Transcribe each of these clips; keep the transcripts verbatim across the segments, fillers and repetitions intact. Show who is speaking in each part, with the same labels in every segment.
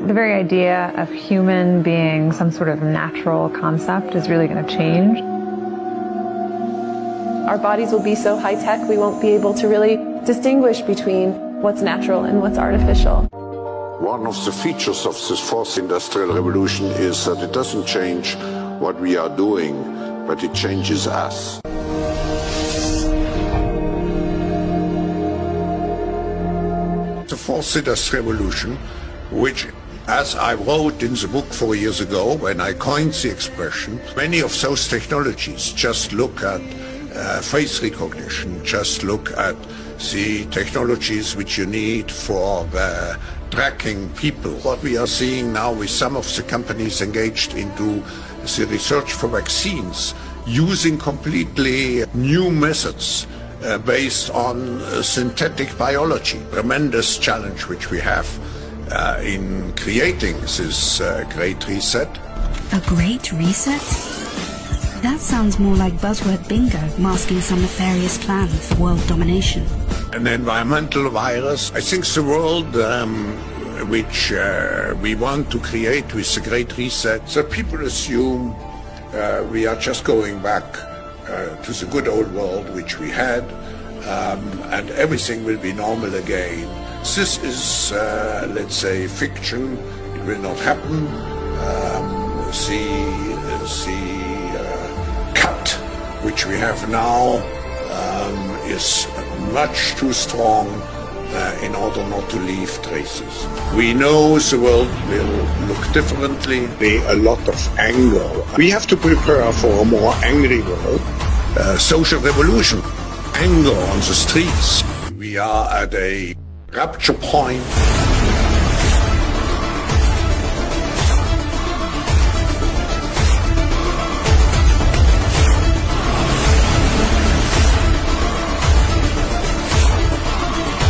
Speaker 1: The very idea of human being some sort of natural concept is really going to change.
Speaker 2: Our bodies will be so high-tech we won't be able to really distinguish between what's natural and what's artificial.
Speaker 3: One of the features of this fourth industrial revolution is that it doesn't change what we are doing, but it changes us. The fourth industrial revolution, which, as I wrote in the book four years ago when I coined the expression, many of those technologies, just look at uh, face recognition, just look at the technologies which you need for uh, tracking people. What we are seeing now with some of the companies engaged into the research for vaccines, using completely new methods uh, based on uh, synthetic biology. Tremendous challenge which we have uh, in creating this uh, great reset.
Speaker 4: A great reset? That sounds more like buzzword bingo masking some nefarious plan for world domination.
Speaker 3: An environmental virus. I think the world um, which uh, we want to create with the Great Reset, so people assume uh, we are just going back uh, to the good old world which we had, um, and everything will be normal again. This is, uh, let's say, fiction. It will not happen. Um, the the uh, cut which we have now um, is much too strong uh, in order not to leave traces. We know the world will look differently. There a lot of anger. We have to prepare for a more angry world. Uh, social revolution, anger on the streets. We are at a rupture point.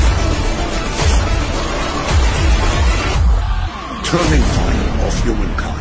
Speaker 3: Turning point of humankind.